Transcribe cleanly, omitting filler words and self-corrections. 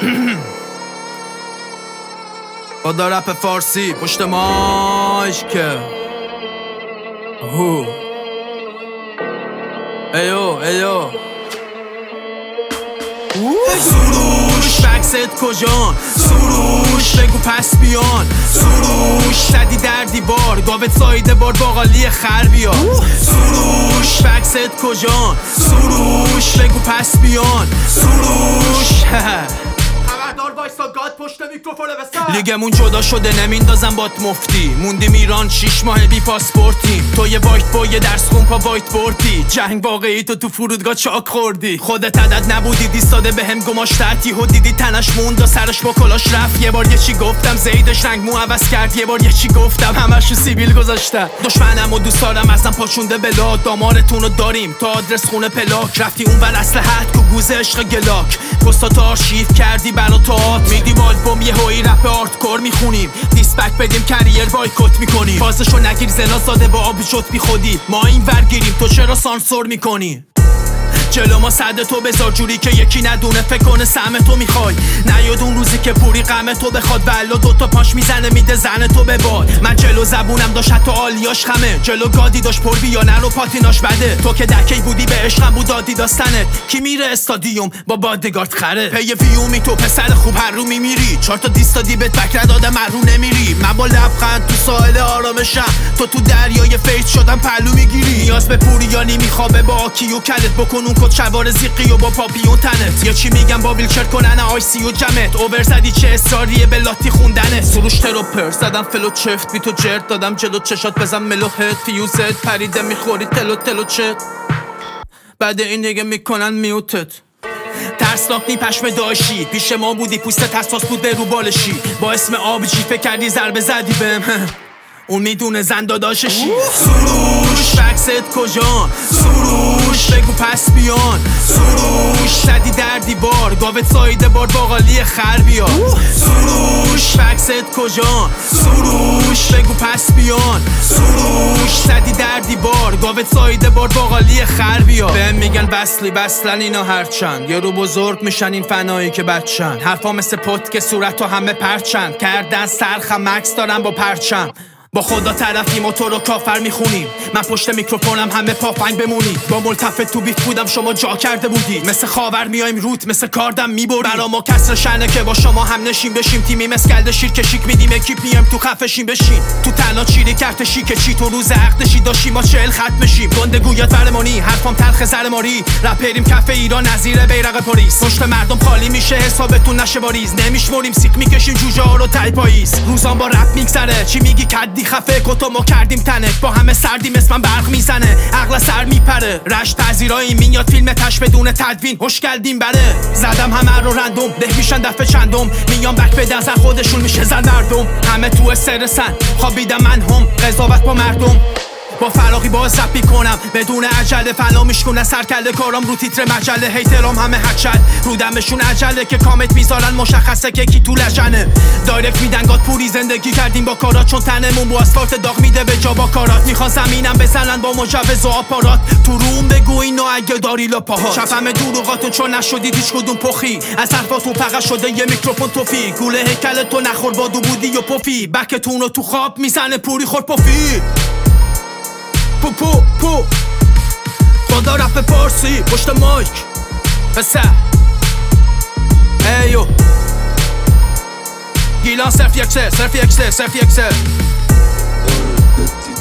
خدا رپ فارسی پشت مایک ایو سروش بکست کجان سروش بگو پس بیان سروش زدی در دیوار گاوت سایده بار باقالی خر بیا سروش بکست کجان سروش بگو پس بیان سروش لیگمون جدا شده نمیندازم بات مفتی موندیم ایران 6 ماه بی پاسپورتیم تو یه وایت با یه درس خون پا وایت بردی جنگ واقعی تو فرودگاه چاک خوردی خودت عدد نبودی دیستاده به هم گماشتتی و دیدی تنش موند و سرش با کلاش رفت یه بار یه چی گفتم زیدش رنگ مو عوض کرد یه بار یه چی گفتم همشو سیبیل گذاشتم دشمنم و دوست دارم ازم پاچونده بلا دامارتونو داریم تا آدرس خونه پلاک رفتی اون ور اسلحه‌ات کو گوزه عشق گلاک پستاتو آرشیو کردی برا تئاتر میدیم آلبوم یه هوی رپ آرتکور میخونیم دیسپک بدیم کریر بایکوت میکنیم فازشو نگیر زنا زاده با آب شد بی خودی ما این ورگیریم تو چرا سانسور میکنی جلو ما صد تو بذار جوری که یکی ندونه فکر کنه سهم تو میخوای نیاد اون روزی که پوری غم تو بخواد ولو دوتا پاش میزنه میده زن تو به باد من جلو زبونم داشت حتی آلیاش خمه جلو گادی داشت پر بیانه رو پاتیناش بده تو که دکی بودی به عشقم بود دادی داستنت کی میره استادیوم با بادگارد خره پی ویومی تو پسر خوب هر رو میمیری 4 تا دیستادی بهت بکر داده من رو نمیری من با لبخند تو ساحل آرامشم تو دریای فیض شدم پلو میگیری نیاز به پوریانی میخوابه با آکیو کلت بکن کد شوار زیقی و با پاپیون تنت یا چی میگم با ویلچر کنن آیسی و جمت اوور زدی چه اصراریه به لاتی خوندنه سروش تروپر زدم فلو چفت بی تو جرد دادم جلو چشات بزن ملوهت فیوزت پریده میخوری تلو چت بعد این دیگه میکنن میوتت ترسناک نی پشم داشی پیش ما بودی پوستت حساس بود به رو بالشی با اسم آبجی فکر کردی ضربه زدی بهم اون میدونه زن داداششی سروش بکست کجان سروش بگو پس بیان سروش زدی در دیوار گاوت سایده بار باقالی خر بیا سروش بکست کجان سروش بگو پس بیان سروش زدی در دیوار گاوت سایده بار باقالی خر بیا بهم میگن وصلن اینا هرچند یه رو بزرگ میشن این فنایی که بچن حرفا مثل پت که صورت و همه پرچند کردن سرخم مکس دارم با پرچم با خدا طرفیم و تو رو کافر میخونیم من پشت میکروفونم همه پافنگ بمونید با ملتفت تو بیت بودم شما جا کرده بودید مثل خاور میایم روت مثل کاردم میبرید برا ما کسر شنه که با شما هم نشیم بشیم تیمی مسکلد شیر که شیک میدیم اکیپ میایم تو خفشیم بشین تو تنها چیری کرت شیک چی تو روز عقدشی داشتیم ما 40 خط بشیم گنده گویات ورمانی حرفام تلخ زرماری رپریم کف ایران نظیر بیرق پاریس پشت مردم خالی میشه حسابتون نشه باریز نمیشمریم سیک میکشیم جوجه ها رو تای پاییز روزام با رپ میگذره چی میگی کدی خفه کتو ما کردیم تنک با همه سردیم اسمم برق میزنه عقل سر میپره رشت پذیرایی میاد فیلم تش بدون تدوین خوش کردیم بره زدم همه رو رندوم ده میشن دفعه چندم میام بک به نظر خودشون میشه زن مردم همه تو استرسن خوابیدم من هم قضاوت با مردم با فراقی باز رپی کنم بدون عجله فنا میشکنه سرکله کارام رو تیتر مجله هیترام همه هچل رو دمشون عجله که کامت میذارن مشخصه که کی تو لجنه دایرکت میدن گاد پوری زندگی کردیم با کارات چون تنمون با اسفالت داغ میده به جا با کارات میخوان زمینم بزنن با مجوز و آپارات تو روم بگو اینو اگه داری لاپاهات شفم دروغاتون چون نشدید هیچ کدوم پخی از حرفاتون فقط شده یه میکروفون توفی گوله هیکل تو نخور بادو بودی و پفی بکتون رو تو خواب میزنه پوری خور پفی پو خدا رپ فارسی پشت مایک پسر ایو گیلان صرف یک سر